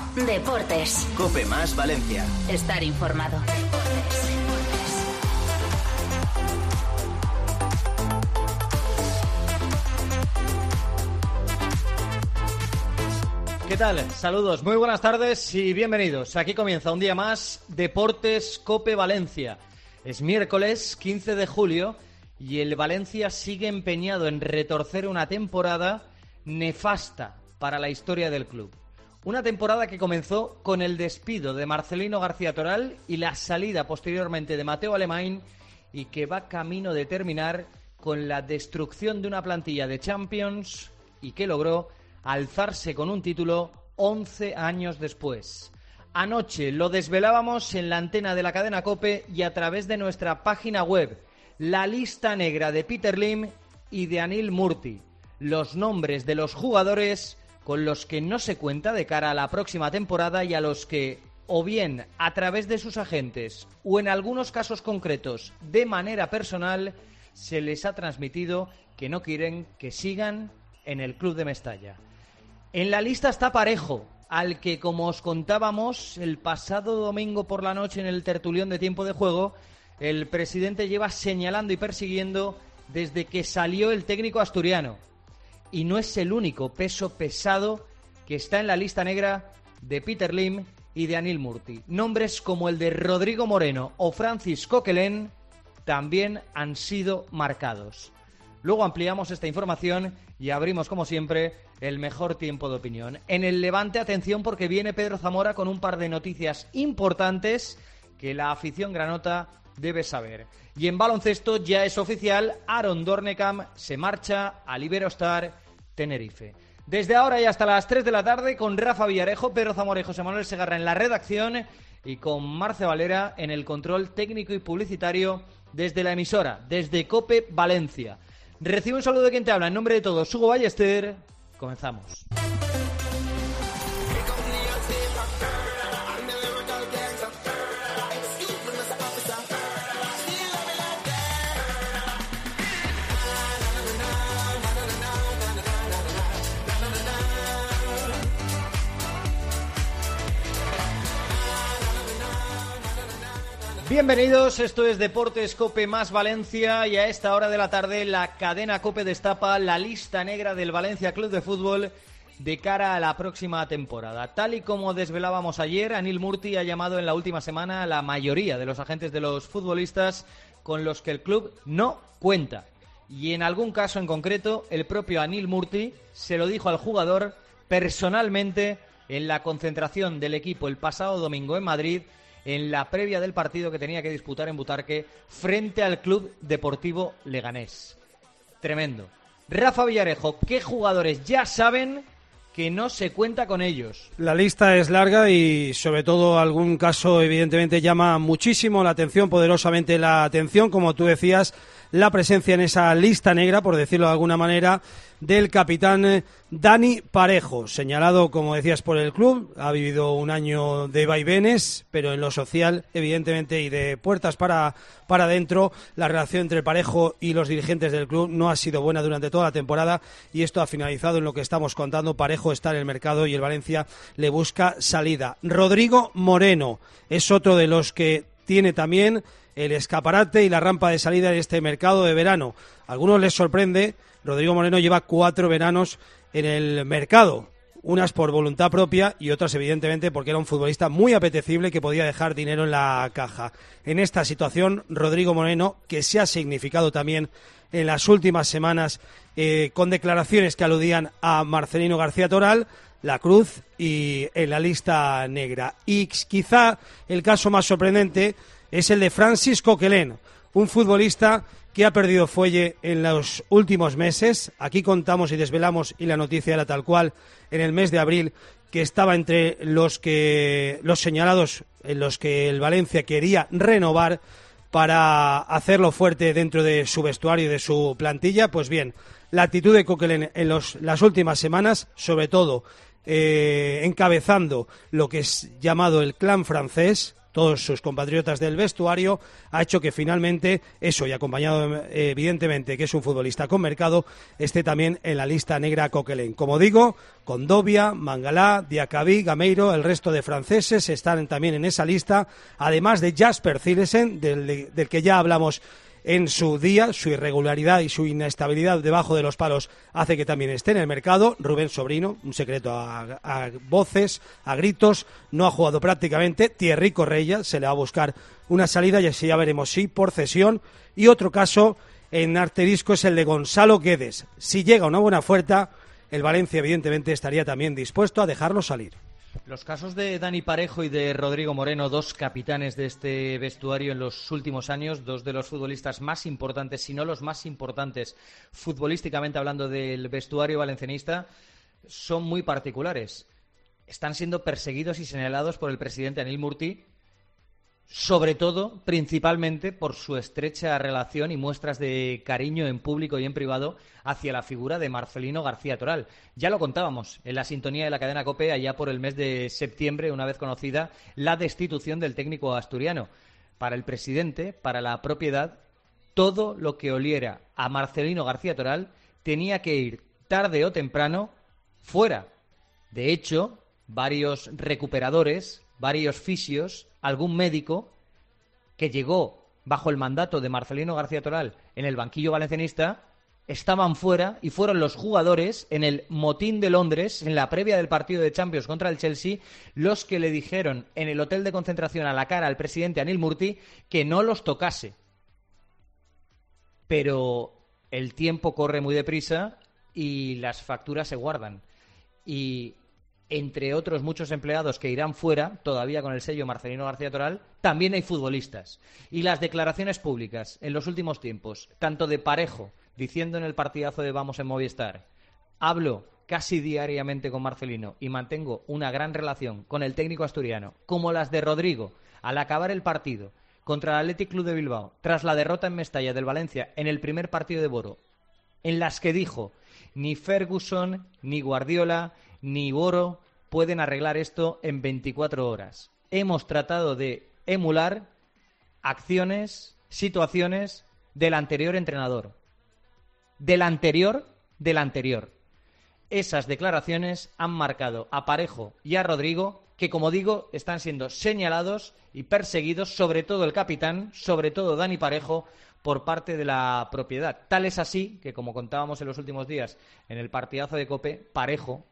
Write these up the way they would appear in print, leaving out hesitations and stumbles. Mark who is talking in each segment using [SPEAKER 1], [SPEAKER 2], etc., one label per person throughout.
[SPEAKER 1] Deportes.
[SPEAKER 2] COPE más Valencia.
[SPEAKER 1] Estar informado.
[SPEAKER 3] ¿Qué tal? Saludos, muy buenas tardes y bienvenidos. Aquí comienza un día más Deportes COPE Valencia. Es miércoles 15 de julio y el Valencia sigue empeñado en retorcer una temporada nefasta para la historia del club. Una temporada que comenzó con el despido de Marcelino García Toral y la salida posteriormente de Mateu Alemany, y que va camino de terminar con la destrucción de una plantilla de Champions y que logró alzarse con un título 11 años después. Anoche lo desvelábamos en la antena de la cadena COPE y a través de nuestra página web, la lista negra de Peter Lim y de Anil Murti, los nombres de los jugadores con los que no se cuenta de cara a la próxima temporada y a los que, o bien a través de sus agentes o en algunos casos concretos de manera personal, se les ha transmitido que no quieren que sigan en el club de Mestalla. En la lista está Parejo, al que, como os contábamos el pasado domingo por la noche en el tertulión de Tiempo de Juego, el presidente lleva señalando y persiguiendo desde que salió el técnico asturiano. Y no es el único peso pesado que está en la lista negra de Peter Lim y de Anil Murti. Nombres como el de Rodrigo Moreno o Francis Coquelin también han sido marcados. Luego ampliamos esta información y abrimos, como siempre, el mejor tiempo de opinión. En el Levante, atención, porque viene Pedro Zamora con un par de noticias importantes que la afición granota debe saber. Y en baloncesto ya es oficial, Aaron Dornekam se marcha al Iberostar Tenerife. Desde ahora y hasta las 3 de la tarde, con Rafa Villarejo, Pedro Zamora y José Manuel Segarra en la redacción y con Marce Valera en el control técnico y publicitario desde la emisora, desde COPE Valencia. Recibe un saludo de quien te habla, en nombre de todos, Hugo Ballester. Comenzamos. Bienvenidos, esto es Deportes COPE más Valencia y a esta hora de la tarde la cadena COPE destapa la lista negra del Valencia Club de Fútbol de cara a la próxima temporada. Tal y como desvelábamos ayer, Anil Murti ha llamado en la última semana a la mayoría de los agentes de los futbolistas con los que el club no cuenta. Y en algún caso en concreto, el propio Anil Murti se lo dijo al jugador personalmente en la concentración del equipo el pasado domingo en Madrid, en la previa del partido que tenía que disputar en Butarque frente al Club Deportivo Leganés. Tremendo. Rafa Villarejo, ¿qué jugadores ya saben que no se cuenta con ellos?
[SPEAKER 4] La lista es larga y sobre todo algún caso evidentemente llama muchísimo la atención, poderosamente la atención, como tú decías, la presencia en esa lista negra, por decirlo de alguna manera, del capitán Dani Parejo, señalado, como decías, por el club. Ha vivido un año de vaivenes, pero en lo social, evidentemente, y de puertas para adentro, la relación entre Parejo y los dirigentes del club no ha sido buena durante toda la temporada y esto ha finalizado en lo que estamos contando. Parejo está en el mercado y el Valencia le busca salida. Rodrigo Moreno es otro de los que tiene también el escaparate y la rampa de salida de este mercado de verano. A algunos les sorprende. Rodrigo Moreno lleva 4 veranos en el mercado, unas por voluntad propia y otras evidentemente porque era un futbolista muy apetecible que podía dejar dinero en la caja. En esta situación, Rodrigo Moreno, que se ha significado también en las últimas semanas con declaraciones que aludían a Marcelino García Toral, la cruz y en la lista negra. Y quizá el caso más sorprendente es el de Francis Coquelin, un futbolista que ha perdido fuelle en los últimos meses. Aquí contamos y desvelamos, y la noticia era tal cual, en el mes de abril, que estaba entre los señalados en los que el Valencia quería renovar para hacerlo fuerte dentro de su vestuario y de su plantilla. Pues bien, la actitud de Coquelin en las últimas semanas, sobre todo encabezando lo que es llamado el clan francés, todos sus compatriotas del vestuario, ha hecho que finalmente eso, y acompañado evidentemente que es un futbolista con mercado, esté también en la lista negra Coquelin. Como digo, Condovia, Mangalá, Diacabí, Gameiro, el resto de franceses están también en esa lista, además de Jasper Cillesen, del que ya hablamos en su día. Su irregularidad y su inestabilidad debajo de los palos hace que también esté en el mercado. Rubén Sobrino, un secreto a voces, a gritos, no ha jugado prácticamente. Thierry Correia, se le va a buscar una salida y así ya veremos si por cesión. Y otro caso en asterisco es el de Gonzalo Guedes. Si llega una buena oferta, el Valencia evidentemente estaría también dispuesto a dejarlo salir.
[SPEAKER 3] Los casos de Dani Parejo y de Rodrigo Moreno, dos capitanes de este vestuario en los últimos años, dos de los futbolistas más importantes, si no los más importantes futbolísticamente hablando del vestuario valencianista, son muy particulares. Están siendo perseguidos y señalados por el presidente Anil Murti, sobre todo, principalmente, por su estrecha relación y muestras de cariño en público y en privado hacia la figura de Marcelino García Toral. Ya lo contábamos en la sintonía de la cadena COPE allá por el mes de septiembre, una vez conocida la destitución del técnico asturiano. Para el presidente, para la propiedad, todo lo que oliera a Marcelino García Toral tenía que ir tarde o temprano fuera. De hecho, varios recuperadores, varios fisios, algún médico que llegó bajo el mandato de Marcelino García Toral en el banquillo valencianista estaban fuera y fueron los jugadores en el motín de Londres, en la previa del partido de Champions contra el Chelsea, los que le dijeron en el hotel de concentración a la cara al presidente Anil Murti que no los tocase. Pero el tiempo corre muy deprisa y las facturas se guardan. Y entre otros muchos empleados que irán fuera, todavía con el sello Marcelino García Toral, también hay futbolistas. Y las declaraciones públicas en los últimos tiempos, tanto de Parejo, diciendo en el partidazo de Vamos en Movistar, hablo casi diariamente con Marcelino y mantengo una gran relación con el técnico asturiano, como las de Rodrigo, al acabar el partido contra el Athletic Club de Bilbao, tras la derrota en Mestalla del Valencia en el primer partido de Boro, en las que dijo, ni Ferguson, ni Guardiola, ni Boro pueden arreglar esto en 24 horas. Hemos tratado de emular acciones, situaciones del anterior entrenador. Del anterior. Esas declaraciones han marcado a Parejo y a Rodrigo, que, como digo, están siendo señalados y perseguidos, sobre todo el capitán, sobre todo Dani Parejo, por parte de la propiedad. Tal es así que, como contábamos en los últimos días en el partidazo de COPE, Parejo,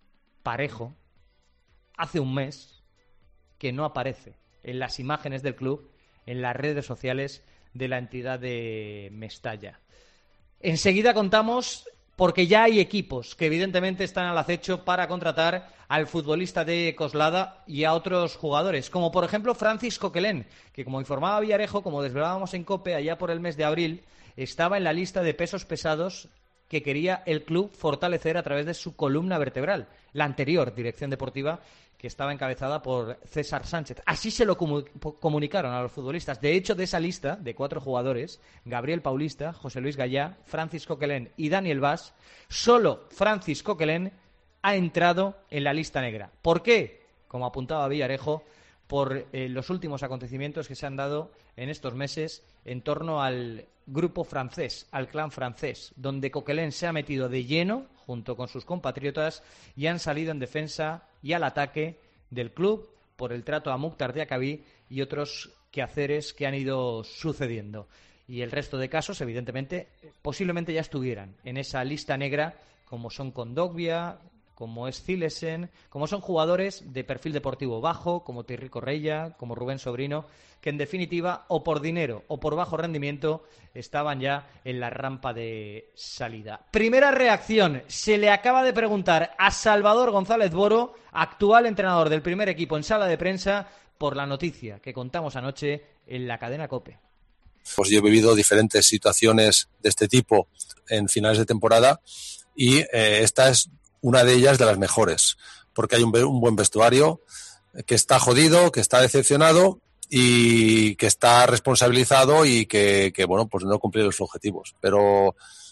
[SPEAKER 3] hace un mes que no aparece en las imágenes del club, en las redes sociales de la entidad de Mestalla. Enseguida contamos, porque ya hay equipos que evidentemente están al acecho para contratar al futbolista de Coslada y a otros jugadores, como por ejemplo Francis Coquelin, que, como informaba Villarejo, como desvelábamos en COPE allá por el mes de abril, estaba en la lista de pesos pesados que quería el club fortalecer a través de su columna vertebral, la anterior dirección deportiva, que estaba encabezada por César Sánchez. Así se lo comunicaron a los futbolistas. De hecho, de esa lista de 4 jugadores, Gabriel Paulista, José Luis Gallá, Francis Coquelin y Daniel Bas, solo Francis Coquelin ha entrado en la lista negra. ¿Por qué? Como apuntaba Villarejo, por los últimos acontecimientos que se han dado en estos meses en torno al grupo francés, al clan francés, donde Coquelin se ha metido de lleno junto con sus compatriotas y han salido en defensa y al ataque del club por el trato a Mukhtar Diakabí y otros quehaceres que han ido sucediendo. Y el resto de casos, evidentemente, posiblemente ya estuvieran en esa lista negra, como son Condovia, como es Cillesen, como son jugadores de perfil deportivo bajo, como Thierry Correia, como Rubén Sobrino, que en definitiva, o por dinero o por bajo rendimiento, estaban ya en la rampa de salida. Primera reacción, se le acaba de preguntar a Salvador González Boro, actual entrenador del primer equipo, en sala de prensa, por la noticia que contamos anoche en la cadena COPE.
[SPEAKER 2] Pues yo he vivido diferentes situaciones de este tipo en finales de temporada y esta es una de ellas de las mejores, porque hay un buen vestuario que está jodido, que está decepcionado y que está responsabilizado y que bueno, pues no cumple los objetivos. Pero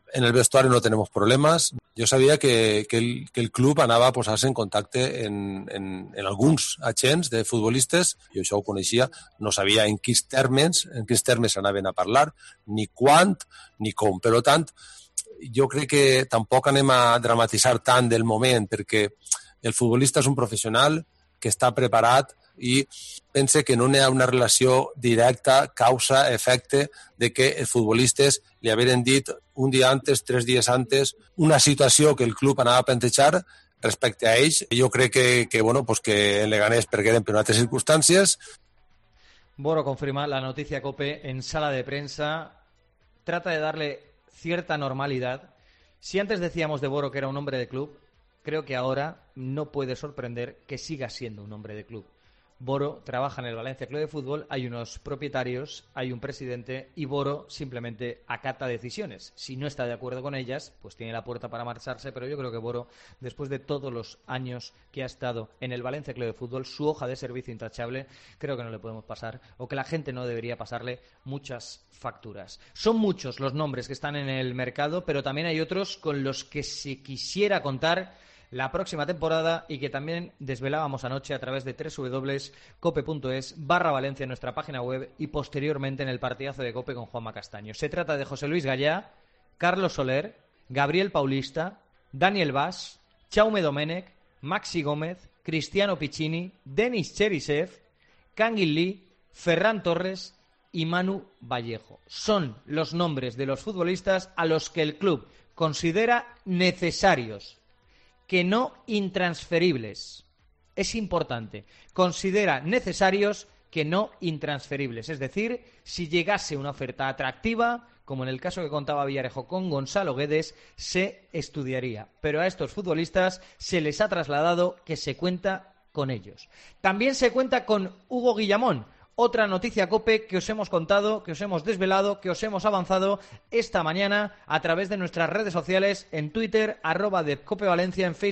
[SPEAKER 2] En el vestuario no tenemos problemes. Jo sabia que el club anava a posar-se en contacte en alguns agents de futbolistes, jo això ho coneixia, no sabia en quins termes anaven a parlar, ni quant, ni com. Per tant, jo crec que tampoc anem a dramatitzar tant del moment, perquè el futbolista és un professional que està preparat i pense que no hi ha una relació directa, causa-efecte, de que els futbolistes li haveren dit un dia antes, 3 dies antes, una situació que el club anava a plantejar respecte a ells. Jo crec que el Leganés pergueren per altres circumstàncies.
[SPEAKER 3] Boro confirma la noticia COPE en sala de prensa. Trata de darle cierta normalidad. Si antes decíamos de Boro que era un hombre de club, creo que ahora no puede sorprender que siga siendo un hombre de club. Boro trabaja en el Valencia Club de Fútbol, hay unos propietarios, hay un presidente y Boro simplemente acata decisiones. Si no está de acuerdo con ellas, pues tiene la puerta para marcharse, pero yo creo que Boro, después de todos los años que ha estado en el Valencia Club de Fútbol, su hoja de servicio intachable, creo que no le podemos pasar, o que la gente no debería pasarle muchas facturas. Son muchos los nombres que están en el mercado, pero también hay otros con los que se quisiera contar la próxima temporada y que también desvelábamos anoche a través de www.cope.es/Valencia en nuestra página web y posteriormente en el partidazo de Cope con Juanma Castaño. Se trata de José Luis Gallá, Carlos Soler, Gabriel Paulista, Daniel Vaz, Jaume Domènech, Maxi Gómez, Cristiano Piccini, Denis Cherisev, Kangin Lee, Ferran Torres y Manu Vallejo. Son los nombres de los futbolistas a los que el club considera necesarios, que no intransferibles. Es importante. Considera necesarios que no intransferibles. Es decir, si llegase una oferta atractiva, como en el caso que contaba Villarejo con Gonzalo Guedes, se estudiaría. Pero a estos futbolistas se les ha trasladado que se cuenta con ellos. También se cuenta con Hugo Guillamón. Otra noticia COPE que os hemos contado, que os hemos desvelado, que os hemos avanzado esta mañana a través de nuestras redes sociales, en Twitter, @DeCopeValencia, en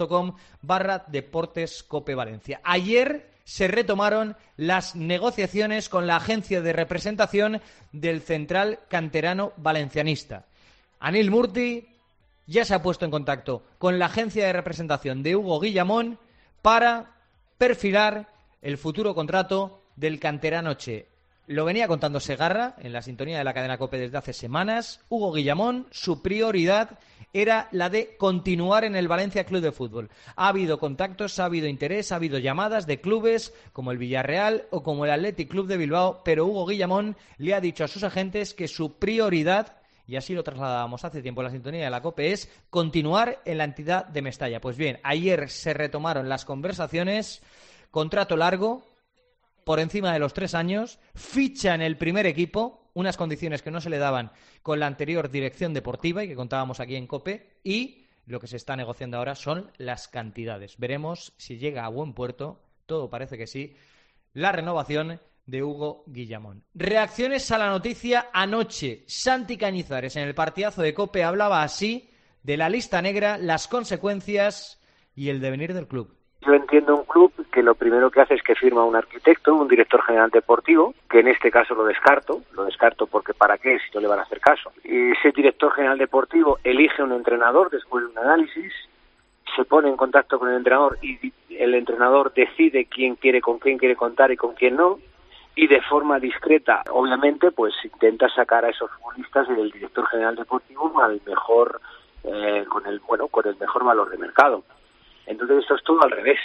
[SPEAKER 3] Facebook.com/DeportesCopeValencia. Ayer se retomaron las negociaciones con la agencia de representación del central canterano valencianista. Anil Murti ya se ha puesto en contacto con la agencia de representación de Hugo Guillamón para perfilar el futuro contrato del canterano Che. Lo venía contando Segarra en la sintonía de la cadena COPE desde hace semanas. Hugo Guillamón, su prioridad era la de continuar en el Valencia Club de Fútbol. Ha habido contactos, ha habido interés, ha habido llamadas de clubes como el Villarreal o como el Athletic Club de Bilbao, pero Hugo Guillamón le ha dicho a sus agentes que su prioridad, y así lo trasladábamos hace tiempo en la sintonía de la COPE, es continuar en la entidad de Mestalla. Pues bien, ayer se retomaron las conversaciones, contrato largo, por encima de los 3 años, ficha en el primer equipo, unas condiciones que no se le daban con la anterior dirección deportiva y que contábamos aquí en COPE, y lo que se está negociando ahora son las cantidades. Veremos si llega a buen puerto, todo parece que sí, la renovación de Hugo Guillamón. Reacciones a la noticia anoche. Santi Cañizares en el partidazo de COPE hablaba así de la lista negra, las consecuencias y el devenir del club.
[SPEAKER 5] Yo entiendo un club que lo primero que hace es que firma un arquitecto, un director general deportivo, que en este caso lo descarto porque ¿para qué si no le van a hacer caso? Y ese director general deportivo elige un entrenador después de un análisis, se pone en contacto con el entrenador y el entrenador decide con quién quiere contar y con quién no, y de forma discreta, obviamente, pues intenta sacar a esos futbolistas y del director general deportivo al mejor, con el mejor valor de mercado. Entonces esto es todo al revés.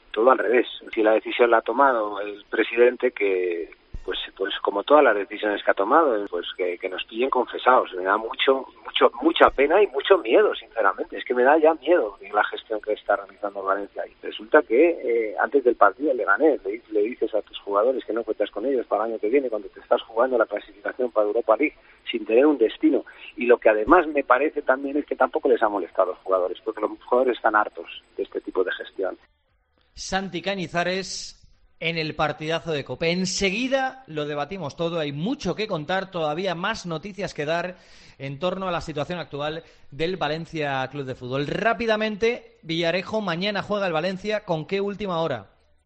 [SPEAKER 5] Si la decisión la ha tomado el presidente, que pues como todas las decisiones que ha tomado, pues que nos pillen confesados. Me da mucha pena y mucho miedo, sinceramente. Es que me da ya miedo de la gestión que está realizando Valencia. Y resulta que antes del partido le gané, le dices a tus jugadores que no cuentas con ellos para el año que viene, cuando te estás jugando la clasificación para Europa League, sin tener un destino. Y lo que además me parece también es que tampoco les ha molestado a los jugadores, porque los jugadores están hartos de este tipo de gestión.
[SPEAKER 3] Santi Cañizares en el partidazo de COPE. Enseguida lo debatimos todo, hay mucho que contar, todavía más noticias que dar en torno a la situación actual del Valencia Club de Fútbol. Rápidamente, Villarejo, mañana juega el Valencia, ¿con qué última hora?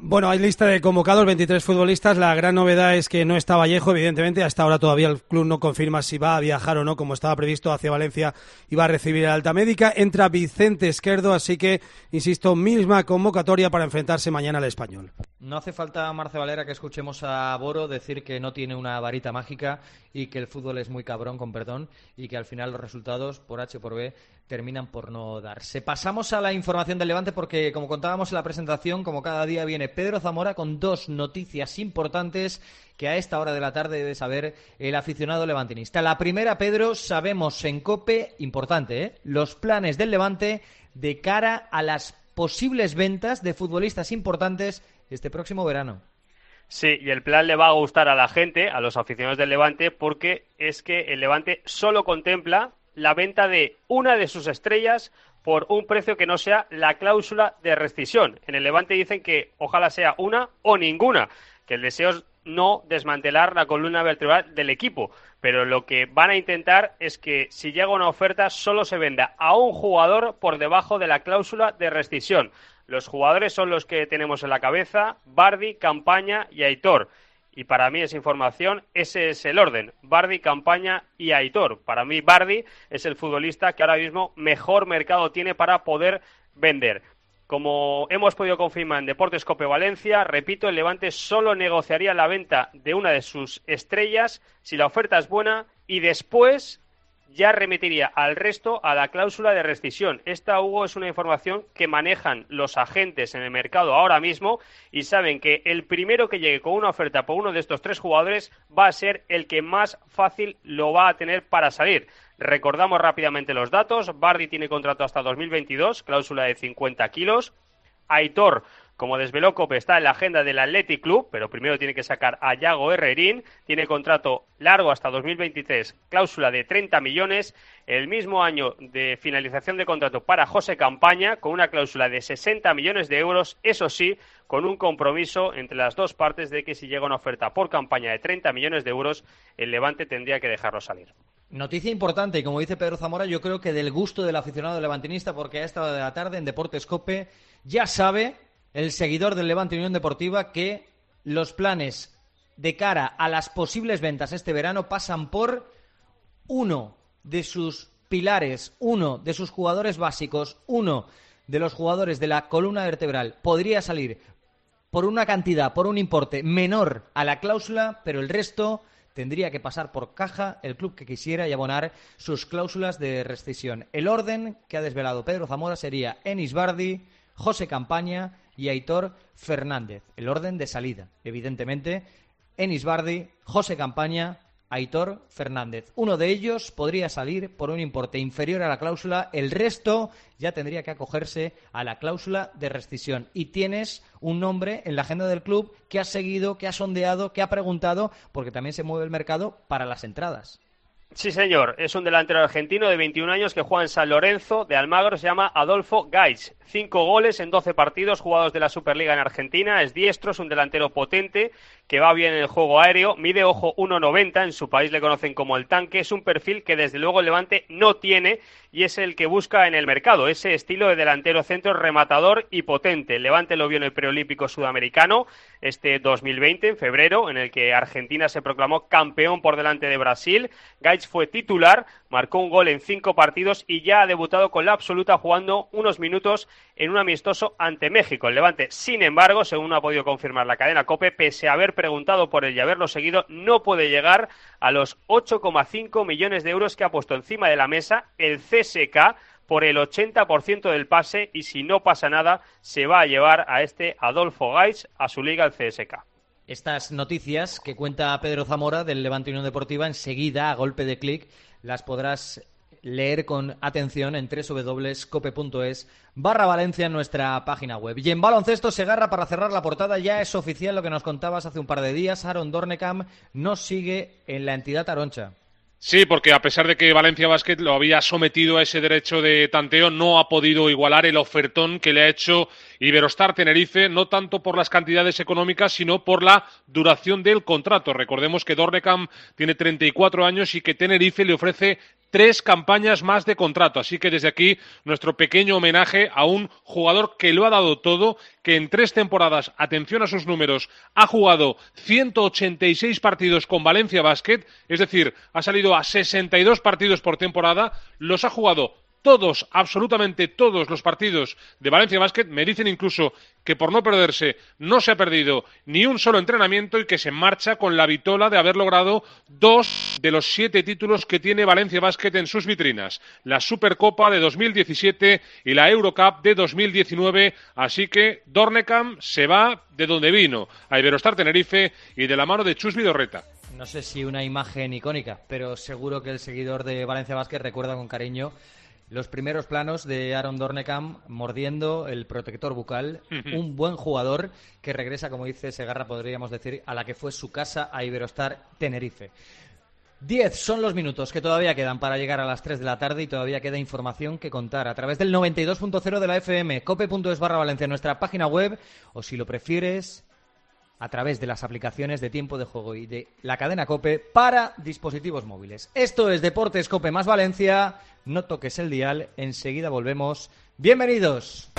[SPEAKER 4] Bueno, hay lista de convocados, 23 futbolistas. La gran novedad es que no está Vallejo, evidentemente. Hasta ahora todavía el club no confirma si va a viajar o no, como estaba previsto, hacia Valencia y va a recibir la alta médica. Entra Vicente Esquerdo, así que, insisto, misma convocatoria para enfrentarse mañana al Español.
[SPEAKER 3] No hace falta, Marce Valera, que escuchemos a Boro decir que no tiene una varita mágica y que el fútbol es muy cabrón, con perdón, y que al final los resultados, por H o por B, terminan por no darse. Pasamos a la información del Levante porque, como contábamos en la presentación, como cada día viene Pedro Zamora con dos noticias importantes que a esta hora de la tarde debe saber el aficionado levantinista. La primera, Pedro, sabemos en COPE, importante, los planes del Levante de cara a las posibles ventas de futbolistas importantes este próximo verano.
[SPEAKER 6] Sí, y el plan le va a gustar a la gente, a los aficionados del Levante, porque es que el Levante solo contempla la venta de una de sus estrellas por un precio que no sea la cláusula de rescisión. En el Levante dicen que ojalá sea una o ninguna, que el deseo es no desmantelar la columna vertebral del equipo, pero lo que van a intentar es que si llega una oferta solo se venda a un jugador por debajo de la cláusula de rescisión. Los jugadores son los que tenemos en la cabeza: Bardi, Campaña y Aitor. Y para mí esa información, ese es el orden: Bardi, Campaña y Aitor. Para mí Bardi es el futbolista que ahora mismo mejor mercado tiene para poder vender. Como hemos podido confirmar en Deportes Cope Valencia, repito, el Levante solo negociaría la venta de una de sus estrellas si la oferta es buena y después ya remitiría al resto a la cláusula de rescisión. Esta, Hugo, es una información que manejan los agentes en el mercado ahora mismo y saben que el primero que llegue con una oferta por uno de estos tres jugadores va a ser el que más fácil lo va a tener para salir. Recordamos rápidamente los datos. Bardi tiene contrato hasta 2022, cláusula de 50 kilos. Aitor, como desveló COPE, está en la agenda del Athletic Club, pero primero tiene que sacar a Yago Herrerín. Tiene contrato largo hasta 2023, cláusula de 30 millones. El mismo año de finalización de contrato para José Campaña, con una cláusula de 60 millones de euros, eso sí, con un compromiso entre las dos partes de que si llega una oferta por Campaña de 30 millones de euros, el Levante tendría que dejarlo salir.
[SPEAKER 3] Noticia importante, y como dice Pedro Zamora, yo creo que del gusto del aficionado levantinista, porque a esta hora de la tarde en Deportes COPE ya sabe el seguidor del Levante Unión Deportiva que los planes de cara a las posibles ventas este verano pasan por uno de sus pilares, uno de sus jugadores básicos, uno de los jugadores de la columna vertebral podría salir por una cantidad, por un importe menor a la cláusula, pero el resto tendría que pasar por caja el club que quisiera y abonar sus cláusulas de rescisión. El orden que ha desvelado Pedro Zamora sería Enis Bardi, José Campaña y Aitor Fernández. El orden de salida, evidentemente, Enis Bardi, José Campaña, Aitor Fernández. Uno de ellos podría salir por un importe inferior a la cláusula, el resto ya tendría que acogerse a la cláusula de rescisión. Y tienes un nombre en la agenda del club que has seguido, que has sondeado, que ha preguntado, porque también se mueve el mercado para las entradas.
[SPEAKER 6] Sí, señor. Es un delantero argentino de 21 años que juega en San Lorenzo de Almagro. Se llama Adolfo Gaich. 5 goles en 12 partidos jugados de la Superliga en Argentina. Es diestro, es un delantero potente que va bien en el juego aéreo. Mide, ojo, 1,90. En su país le conocen como el tanque. Es un perfil que desde luego el Levante no tiene y es el que busca en el mercado. Ese estilo de delantero centro rematador y potente. El Levante lo vio en el preolímpico sudamericano este 2020, en febrero, en el que Argentina se proclamó campeón por delante de Brasil. Gaich fue titular, marcó un gol en 5 partidos y ya ha debutado con la absoluta jugando unos minutos en un amistoso ante México. El Levante, sin embargo, según ha podido confirmar la cadena COPE, pese a haber preguntado por él y haberlo seguido, no puede llegar a los 8,5 millones de euros que ha puesto encima de la mesa el CSK por el 80% del pase, y si no pasa nada, se va a llevar a este Adolfo Gaich a su liga, el CSK.
[SPEAKER 3] Estas noticias que cuenta Pedro Zamora del Levante Unión Deportiva, enseguida, a golpe de clic, las podrás leer con atención en www.cope.es/Valencia en nuestra página web. Y en baloncesto, Segarra, para cerrar la portada, ya es oficial lo que nos contabas hace un par de días. Aaron Dornekam no sigue en la entidad aroncha.
[SPEAKER 7] Sí, porque a pesar de que Valencia Basket lo había sometido a ese derecho de tanteo, no ha podido igualar el ofertón que le ha hecho Iberostar Tenerife, no tanto por las cantidades económicas, sino por la duración del contrato. Recordemos que Dornekam tiene 34 años y que Tenerife le ofrece 3 campañas más de contrato. Así que desde aquí nuestro pequeño homenaje a un jugador que lo ha dado todo, que en 3 temporadas, atención a sus números, ha jugado 186 partidos con Valencia Basket, es decir, ha salido a 62 partidos por temporada, los ha jugado todos, absolutamente todos los partidos de Valencia Basket. Me dicen incluso que por no perderse no se ha perdido ni un solo entrenamiento y que se marcha con la vitola de haber logrado 2 de los 7 títulos que tiene Valencia Basket en sus vitrinas, la Supercopa de 2017 y la Eurocup de 2019, así que Dornekam se va de donde vino, a Iberostar Tenerife y de la mano de Chus Vidorreta.
[SPEAKER 3] No sé si una imagen icónica, pero seguro que el seguidor de Valencia Basket recuerda con cariño los primeros planos de Aaron Dornekam mordiendo el protector bucal, un buen jugador que regresa, como dice Segarra, podríamos decir, a la que fue su casa, a Iberostar Tenerife. 10 son los minutos que todavía quedan para llegar a las 3 de la tarde y todavía queda información que contar a través del 92.0 de la FM, cope.es/Valencia, nuestra página web, o si lo prefieres, a través de las aplicaciones de tiempo de juego y de la cadena COPE para dispositivos móviles. Esto es Deportes COPE más Valencia. No toques el dial, enseguida volvemos. ¡Bienvenidos!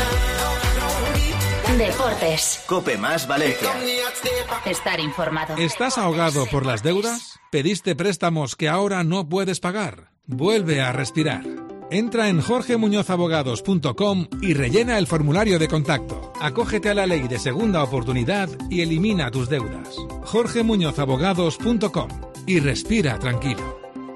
[SPEAKER 1] Deportes.
[SPEAKER 8] COPE más Valencia.
[SPEAKER 1] Estar informado.
[SPEAKER 9] ¿Estás ahogado por las deudas? ¿Pediste préstamos que ahora no puedes pagar? Vuelve a respirar. Entra en jorgemuñozabogados.com y rellena el formulario de contacto. Acógete a la ley de segunda oportunidad y elimina tus deudas. jorgemuñozabogados.com y respira tranquilo.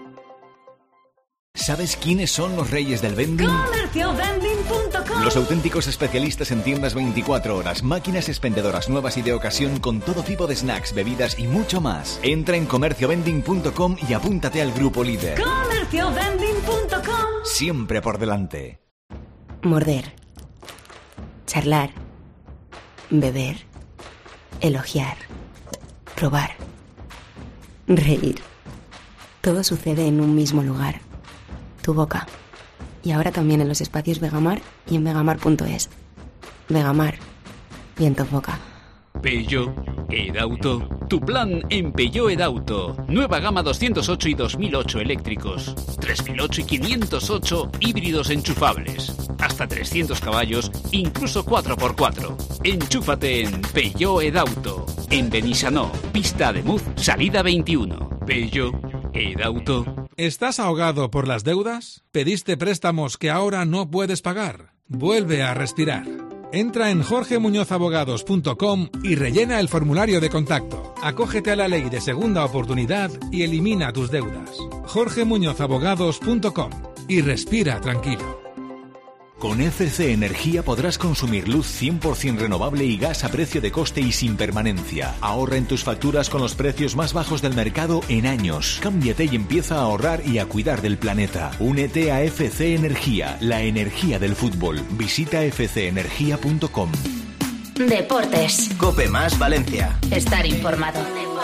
[SPEAKER 8] ¿Sabes quiénes son los reyes del vending?
[SPEAKER 1] Comerciovending.com.
[SPEAKER 8] Los auténticos especialistas en tiendas 24 horas, máquinas expendedoras nuevas y de ocasión con todo tipo de snacks, bebidas y mucho más. Entra en comerciovending.com y apúntate al grupo líder.
[SPEAKER 1] Comerciovending.com.
[SPEAKER 8] Siempre por delante.
[SPEAKER 10] Morder. Charlar. Beber. Elogiar. Probar. Reír. Todo sucede en un mismo lugar. Tu boca. Y ahora también en los espacios Vegamar y en vegamar.es. Vegamar. Viento en boca.
[SPEAKER 11] Peugeot Edauto. Tu plan en Peugeot Edauto. Nueva gama 208 y 2008 eléctricos. 3008 y 508 híbridos enchufables. Hasta 300 caballos, incluso 4x4. Enchúfate en Peugeot Edauto. En Benissanó, pista de Muz, salida 21. Peugeot Edauto.
[SPEAKER 9] ¿Estás ahogado por las deudas? ¿Pediste préstamos que ahora no puedes pagar? Vuelve a respirar. Entra en jorgemuñozabogados.com y rellena el formulario de contacto. Acógete a la ley de segunda oportunidad y elimina tus deudas. jorgemuñozabogados.com y respira tranquilo.
[SPEAKER 8] Con ECC Energía podrás consumir luz 100% renovable y gas a precio de coste y sin permanencia. Ahorra en tus facturas con los precios más bajos del mercado en años. Cámbiate y empieza a ahorrar y a cuidar del planeta. Únete a FC Energía, la energía del fútbol. Visita fcenergia.com.
[SPEAKER 1] Deportes.
[SPEAKER 8] COPE más Valencia.
[SPEAKER 1] Estar informado.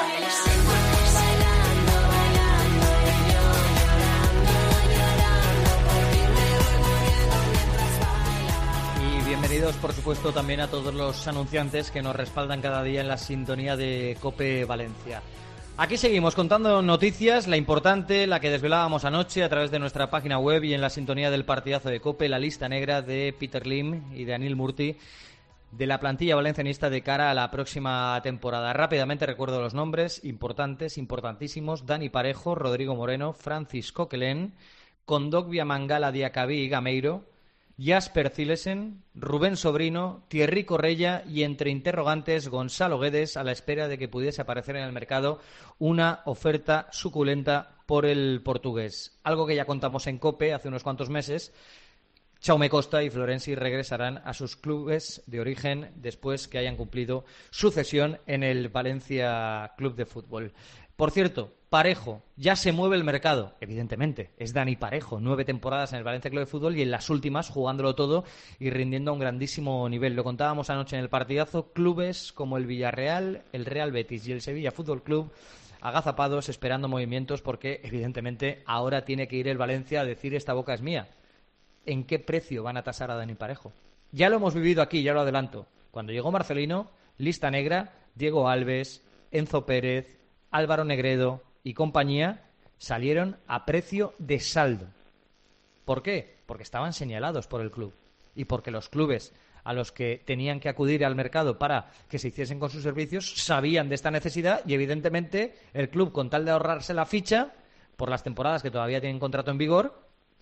[SPEAKER 3] Bienvenidos, por supuesto, también a todos los anunciantes que nos respaldan cada día en la sintonía de COPE Valencia. Aquí seguimos contando noticias, la importante, la que desvelábamos anoche a través de nuestra página web y en la sintonía del partidazo de COPE, la lista negra de Peter Lim y de Anil Murti de la plantilla valencianista de cara a la próxima temporada. Rápidamente recuerdo los nombres importantes, importantísimos: Dani Parejo, Rodrigo Moreno, Francis Coquelin, Kondogbia Mangala Diacabí y Gameiro, Jasper Cilesen, Rubén Sobrino, Thierry Correia y, entre interrogantes, Gonzalo Guedes, a la espera de que pudiese aparecer en el mercado una oferta suculenta por el portugués. Algo que ya contamos en COPE hace unos cuantos meses. Jaume Costa y Florenzi regresarán a sus clubes de origen después que hayan cumplido su cesión en el Valencia Club de Fútbol. Por cierto, Parejo, ya se mueve el mercado, evidentemente, es Dani Parejo, 9 temporadas en el Valencia Club de Fútbol y en las últimas jugándolo todo y rindiendo a un grandísimo nivel. Lo contábamos anoche en el partidazo, clubes como el Villarreal, el Real Betis y el Sevilla Fútbol Club agazapados esperando movimientos porque evidentemente ahora tiene que ir el Valencia a decir: esta boca es mía. ¿En qué precio van a tasar a Dani Parejo? Ya lo hemos vivido aquí, ya lo adelanto. Cuando llegó Marcelino, lista negra, Diego Alves, Enzo Pérez, Álvaro Negredo y compañía salieron a precio de saldo. ¿Por qué? Porque estaban señalados por el club y porque los clubes a los que tenían que acudir al mercado para que se hiciesen con sus servicios sabían de esta necesidad y evidentemente el club, con tal de ahorrarse la ficha por las temporadas que todavía tienen contrato en vigor,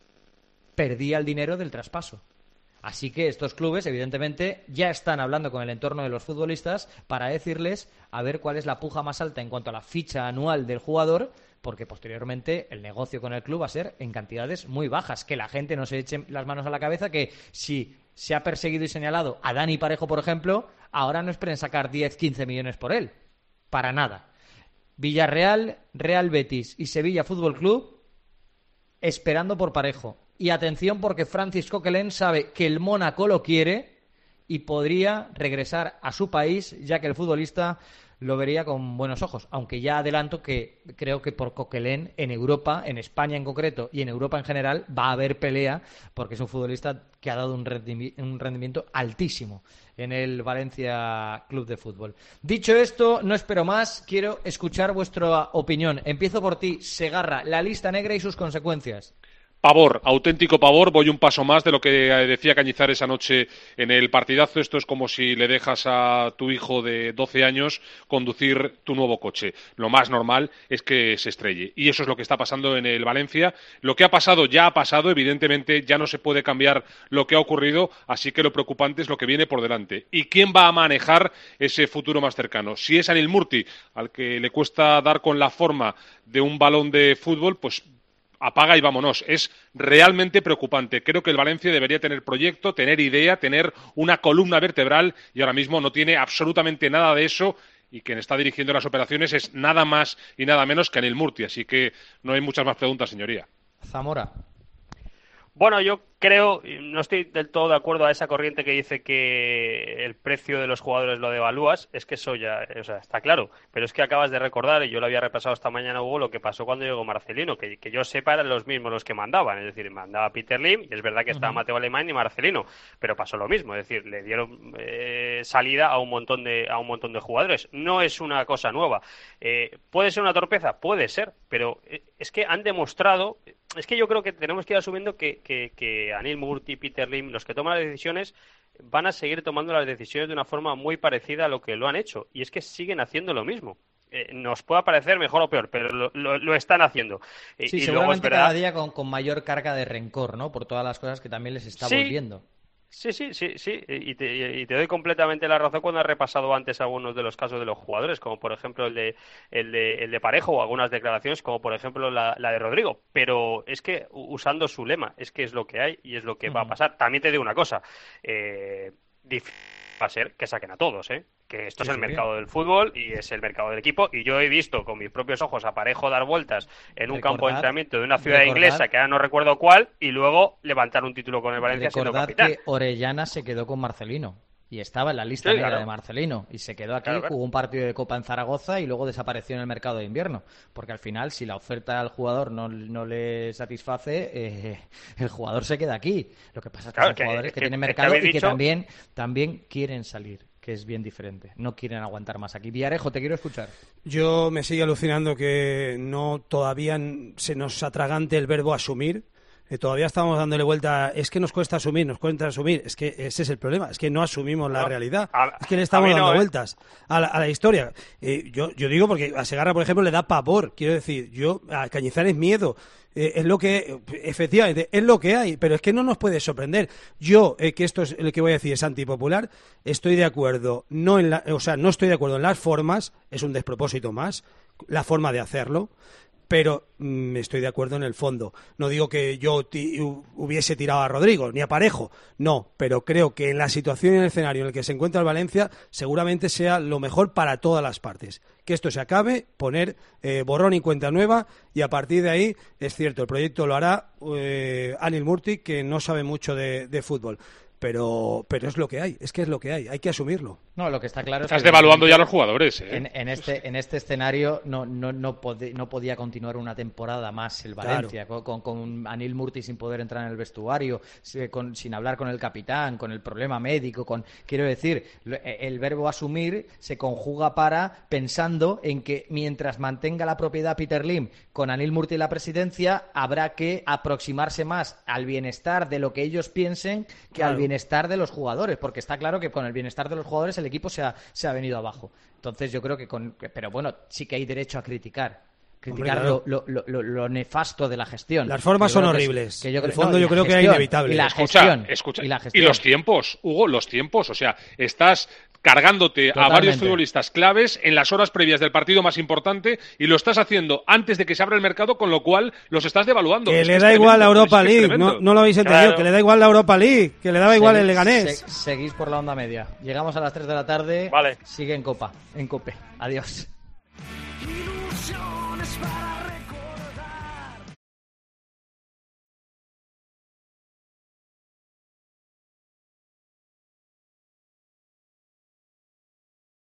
[SPEAKER 3] perdía el dinero del traspaso. Así que estos clubes, evidentemente, ya están hablando con el entorno de los futbolistas para decirles a ver cuál es la puja más alta en cuanto a la ficha anual del jugador, porque posteriormente el negocio con el club va a ser en cantidades muy bajas. Que la gente no se eche las manos a la cabeza, que si se ha perseguido y señalado a Dani Parejo, por ejemplo, ahora no esperen sacar 10, 15 millones por él. Para nada. Villarreal, Real Betis y Sevilla Fútbol Club esperando por Parejo. Y atención, porque Francis Coquelin sabe que el Mónaco lo quiere y podría regresar a su país, ya que el futbolista lo vería con buenos ojos. Aunque ya adelanto que creo que por Coquelin en Europa, en España en concreto y en Europa en general, va a haber pelea, porque es un futbolista que ha dado un rendimiento altísimo en el Valencia Club de Fútbol. Dicho esto, no espero más, quiero escuchar vuestra opinión. Empiezo por ti, Segarra, la lista negra y sus consecuencias.
[SPEAKER 7] Pavor, auténtico pavor. Voy un paso más de lo que decía Cañizares anoche en el partidazo. Esto es como si le dejas a tu hijo de 12 años conducir tu nuevo coche. Lo más normal es que se estrelle. Y eso es lo que está pasando en el Valencia. Lo que ha pasado ya ha pasado. Evidentemente ya no se puede cambiar lo que ha ocurrido. Así que lo preocupante es lo que viene por delante. ¿Y quién va a manejar ese futuro más cercano? Si es Anil Murti, al que le cuesta dar con la forma de un balón de fútbol, pues apaga y vámonos. Es realmente preocupante. Creo que el Valencia debería tener proyecto, tener idea, tener una columna vertebral y ahora mismo no tiene absolutamente nada de eso y quien está dirigiendo las operaciones es nada más y nada menos que Anil Murti. Así que no hay muchas más preguntas, señoría.
[SPEAKER 3] Zamora.
[SPEAKER 6] Bueno, yo creo, no estoy del todo de acuerdo a esa corriente que dice que el precio de los jugadores lo devalúas. Es que eso ya, o sea, está claro. Pero es que acabas de recordar, y yo lo había repasado esta mañana, Hugo, lo que pasó cuando llegó Marcelino, que yo sepa eran los mismos los que mandaban. Es decir, mandaba Peter Lim, y es verdad que estaba Mateo Alemán y Marcelino, pero pasó lo mismo. Es decir, le dieron salida a un montón de jugadores. No es una cosa nueva. ¿Puede ser una torpeza? Puede ser, pero es que han demostrado. Es que yo creo que tenemos que ir asumiendo que Anil Murti, Peter Lim, los que toman las decisiones, van a seguir tomando las decisiones de una forma muy parecida a lo que lo han hecho. Y es que siguen haciendo lo mismo. Nos pueda parecer mejor o peor, pero lo están haciendo.
[SPEAKER 3] Sí,
[SPEAKER 6] y
[SPEAKER 3] seguramente
[SPEAKER 6] luego
[SPEAKER 3] cada día con mayor carga de rencor, ¿no? Por todas las cosas que también les está volviendo.
[SPEAKER 6] Sí. Y te doy completamente la razón cuando has repasado antes algunos de los casos de los jugadores, como por ejemplo el de Parejo, o algunas declaraciones, como por ejemplo la de Rodrigo. Pero es que, usando su lema, es que es lo que hay y es lo que va a pasar. También te digo una cosa, difícil va a ser que saquen a todos, que esto es el mercado del fútbol y es el mercado del equipo, y yo he visto con mis propios ojos a Parejo dar vueltas en un campo de entrenamiento de una ciudad inglesa que ahora no recuerdo cuál, y luego levantar un título con el Valencia siendo capitán.
[SPEAKER 3] Que Orellana se quedó con Marcelino y estaba en la lista negra de Marcelino y se quedó aquí, jugó un partido de Copa en Zaragoza y luego desapareció en el mercado de invierno, porque al final, si la oferta al jugador no le satisface, el jugador se queda aquí. Lo que pasa es que son jugadores que tienen mercado y que también quieren salir, que es bien diferente. No quieren aguantar más aquí. Villarejo, te quiero escuchar.
[SPEAKER 4] Yo me sigue alucinando que todavía se nos atragante el verbo asumir. Todavía estamos dándole vuelta. Es que nos cuesta asumir. Es que ese es el problema. Es que no asumimos la realidad. Es que le estamos dando vueltas a la historia. Yo digo porque a Segarra, por ejemplo, le da pavor. Quiero decir, a Cañizares miedo. Es lo que, efectivamente, es lo que hay, pero es que no nos puede sorprender. Yo, que esto es lo que voy a decir, es antipopular, estoy de acuerdo, no estoy de acuerdo en las formas, es un despropósito más, la forma de hacerlo, pero estoy de acuerdo en el fondo. No digo que yo hubiese tirado a Rodrigo, ni a Parejo, no, pero creo que en la situación y en el escenario en el que se encuentra el Valencia, seguramente sea lo mejor para todas las partes. Que esto se acabe, poner borrón y cuenta nueva, y a partir de ahí, es cierto, el proyecto lo hará Anil Murti, que no sabe mucho de fútbol. pero es lo que hay, es que es lo que hay que asumirlo.
[SPEAKER 3] No, lo que está claro
[SPEAKER 7] Estás
[SPEAKER 3] es que
[SPEAKER 7] devaluando ya a los jugadores,
[SPEAKER 3] en este escenario no podía continuar una temporada más el Valencia, claro. con Anil Murti sin poder entrar en el vestuario, sin hablar con el capitán, con el problema médico, quiero decir, el verbo asumir se conjuga pensando en que mientras mantenga la propiedad Peter Lim con Anil Murti en la presidencia, habrá que aproximarse más al bienestar de lo que ellos piensen que al bienestar de los jugadores, porque está claro que con el bienestar de los jugadores el equipo se ha venido abajo. Entonces yo creo que pero bueno, sí que hay derecho a criticar claro. lo nefasto de la gestión.
[SPEAKER 4] Las formas son horribles. En el fondo yo creo que es inevitable.
[SPEAKER 3] Y la gestión.
[SPEAKER 7] Escucha. Y los tiempos, Hugo, o sea, estás cargándote Totalmente. A varios futbolistas claves en las horas previas del partido más importante y lo estás haciendo antes de que se abra el mercado, con lo cual los estás devaluando.
[SPEAKER 4] Que le da igual la Europa League, no lo habéis entendido, claro. Que le da igual la Europa League, que le daba igual el Leganés.
[SPEAKER 3] Seguís por la onda media. Llegamos a las 3 de la tarde,
[SPEAKER 6] vale.
[SPEAKER 3] Sigue en Cope. Adiós.
[SPEAKER 12] Para